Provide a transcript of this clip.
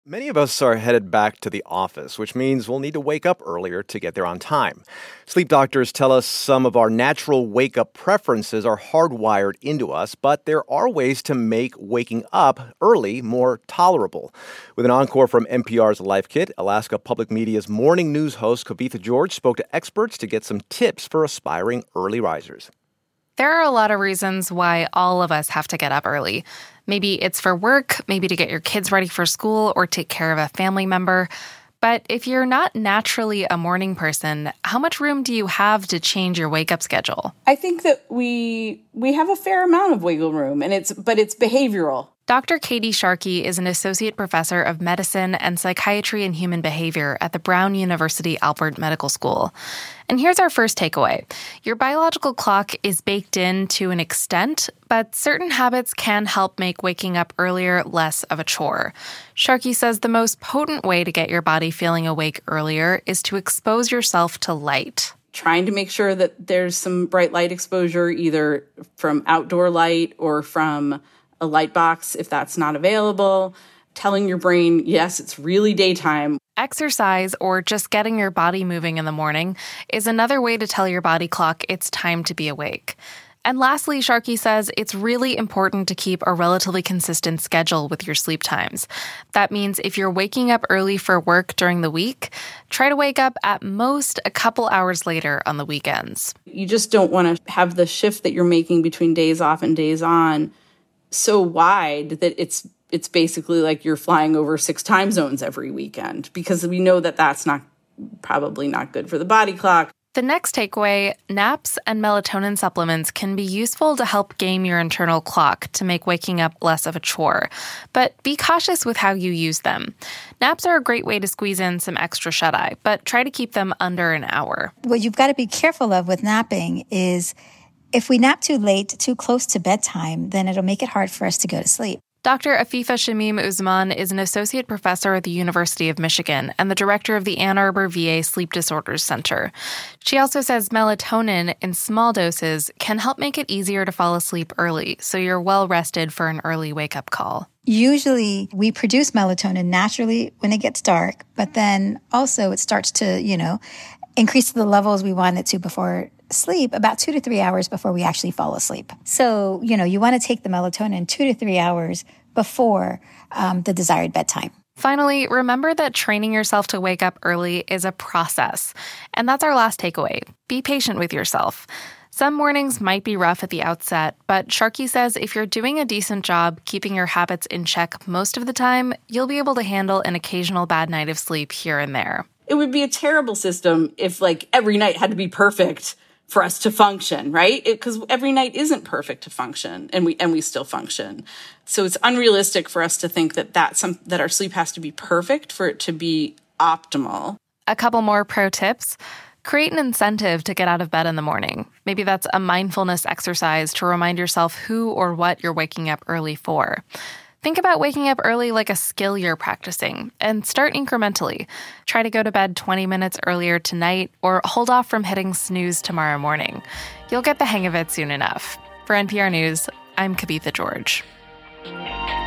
Many of us are headed back to the office, which means we'll need to wake up earlier to get there on time. Sleep doctors tell us some of our natural wake-up preferences are hardwired into us, but there are ways to make waking up early more tolerable. With an encore from NPR's Life Kit, Alaska Public Media's morning news host Kavitha George spoke to experts to get some tips for aspiring early risers. There are a lot of reasons why all of us have to get up early. Maybe it's for work, maybe to get your kids ready for school or take care of a family member. But if you're not naturally a morning person, how much room do you have to change your wake-up schedule? I think that we have a fair amount of wiggle room, and it's behavioral. Dr. Katie Sharkey is an associate professor of medicine and psychiatry and human behavior at the Brown University Alpert Medical School. And here's our first takeaway. Your biological clock is baked in to an extent, but certain habits can help make waking up earlier less of a chore. Sharkey says the most potent way to get your body feeling awake earlier is to expose yourself to light. Trying to make sure that there's some bright light exposure, either from outdoor light or from a light box if that's not available. Telling your brain, yes, it's really daytime. Exercise, or just getting your body moving in the morning, is another way to tell your body clock it's time to be awake. And lastly, Sharkey says it's really important to keep a relatively consistent schedule with your sleep times. That means if you're waking up early for work during the week, try to wake up at most a couple hours later on the weekends. You just don't want to have the shift that you're making between days off and days on so wide that it's basically like you're flying over 6 time zones every weekend, because we know that that's probably not good for the body clock. The next takeaway, naps and melatonin supplements can be useful to help game your internal clock to make waking up less of a chore. But be cautious with how you use them. Naps are a great way to squeeze in some extra shut-eye, but try to keep them under an hour. What you've got to be careful of with napping is if we nap too late, too close to bedtime, then it'll make it hard for us to go to sleep. Dr. Afifa Shamim Uzman is an associate professor at the University of Michigan and the director of the Ann Arbor VA Sleep Disorders Center. She also says melatonin in small doses can help make it easier to fall asleep early, so you're well rested for an early wake-up call. Usually we produce melatonin naturally when it gets dark, but then also it starts to, increase to the levels we want it to before sleep about 2 to 3 hours before we actually fall asleep. So, you want to take the melatonin 2 to 3 hours before the desired bedtime. Finally, remember that training yourself to wake up early is a process. And that's our last takeaway. Be patient with yourself. Some mornings might be rough at the outset, but Sharkey says if you're doing a decent job keeping your habits in check most of the time, you'll be able to handle an occasional bad night of sleep here and there. It would be a terrible system if every night had to be perfect for us to function, right? Because every night isn't perfect to function, and we still function. So it's unrealistic for us to think that our sleep has to be perfect for it to be optimal. A couple more pro tips. Create an incentive to get out of bed in the morning. Maybe that's a mindfulness exercise to remind yourself who or what you're waking up early for. Think about waking up early like a skill you're practicing, and start incrementally. Try to go to bed 20 minutes earlier tonight, or hold off from hitting snooze tomorrow morning. You'll get the hang of it soon enough. For NPR News, I'm Kavitha George.